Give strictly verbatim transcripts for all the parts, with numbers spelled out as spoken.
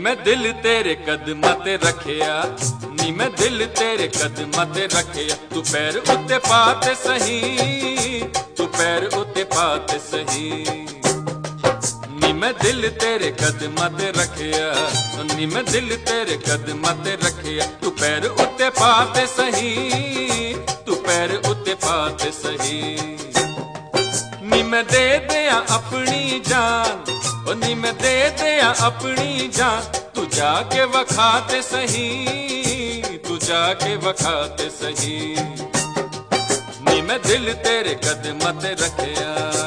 मैं दिल तेरे कदमां ते रखिया, नी मैं दिल तेरे कदमां ते रखिया। तू पैर उत्ते पा ते सही, तू पैर उत्ते पा ते सही। नी मैं दिल तेरे कदमां ते रखिया, नी मैं दिल तेरे कदमां ते रखिया। तू पैर उत्ते पा ते सही, तू पैर उत्ते पा ते सही। नी मैं दे दिया अपनी जान, ओ नी मैं दे दिया अपनी जान। तू जाके वखाते सही, तू जाके वखाते सही। नी मैं दिल तेरे कदमां ते रखिया।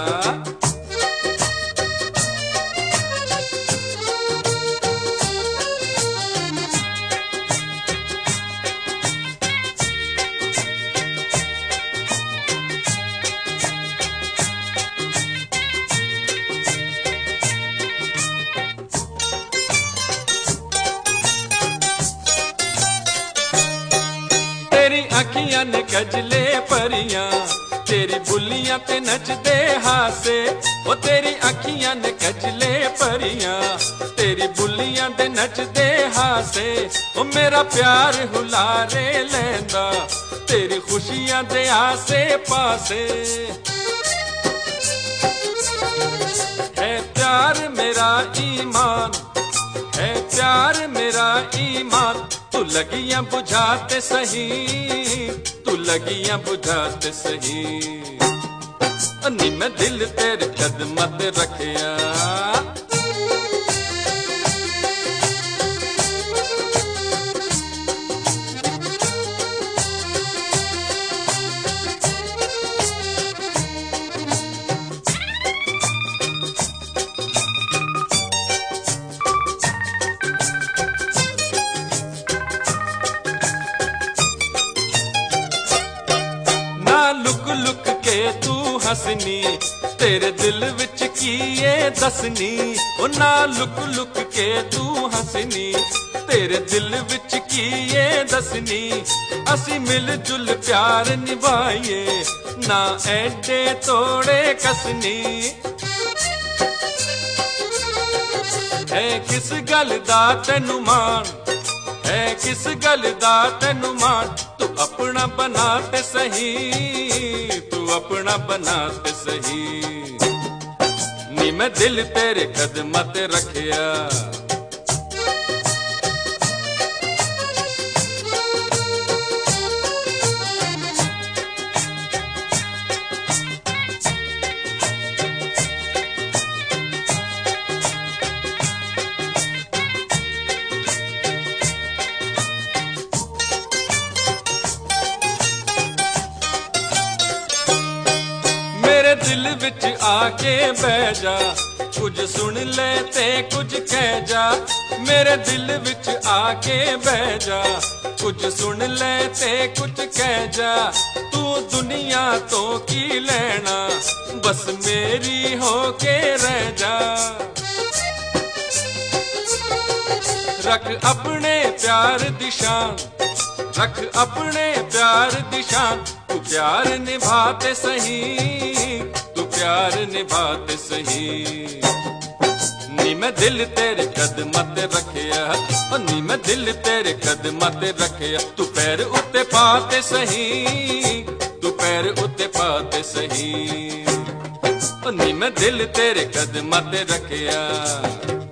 तेरी अखियां ने कजले परियां, तेरी बुलियां ते नचदे हासे। ओ तेरी अखियां ने कजले परियां, तेरी बुलियां ते नचदे हासे। ओ मेरा प्यार हुलारे लैंदा, तेरी खुशियां दे आसे पासे। है प्यार मेरा ईमान, है प्यार मेरा ईमान। तू लगियां बुझाते सही, तू लगियां बुझाते सही। नी मैं दिल तेरे कदमां ते रखिया। लुक लुक के तू हसनी, तेरे दिल विच की ये दसनी। ओ ना लुक लुक के तू हसनी, तेरे दिल विच की ये दसनी। असी मिल जुल प्यार निभाइए, ना ऐडे तोड़े कसनी। है किस गल दा तैनू मान, है किस गल दा तैनू मान। तू अपना बना ते सही, तू अपना बना ते सही। नी मैं दिल तेरे कदमां ते रखिया। दिल विच आके बह जा, कुछ सुन ले ते कुछ कह जा। मेरे दिल विच आके बह जा, कुछ सुन ले ते कुछ कह जा। तू दुनिया तो की लेना, बस मेरी होके रह जा। रख अपने प्यार दी शान, रख अपने प्यार दी शान। तू प्यार निभाते सही, तू प्यार निभाते सही। नी मैं दिल तेरे कदमां ते रखिया, ओ नी मैं दिल तेरे कदमां ते रखिया। तू पैर उत्ते पाते सही, तू पैर उत्ते पाते सही। ओ नी मैं दिल तेरे कदमां ते रखिया।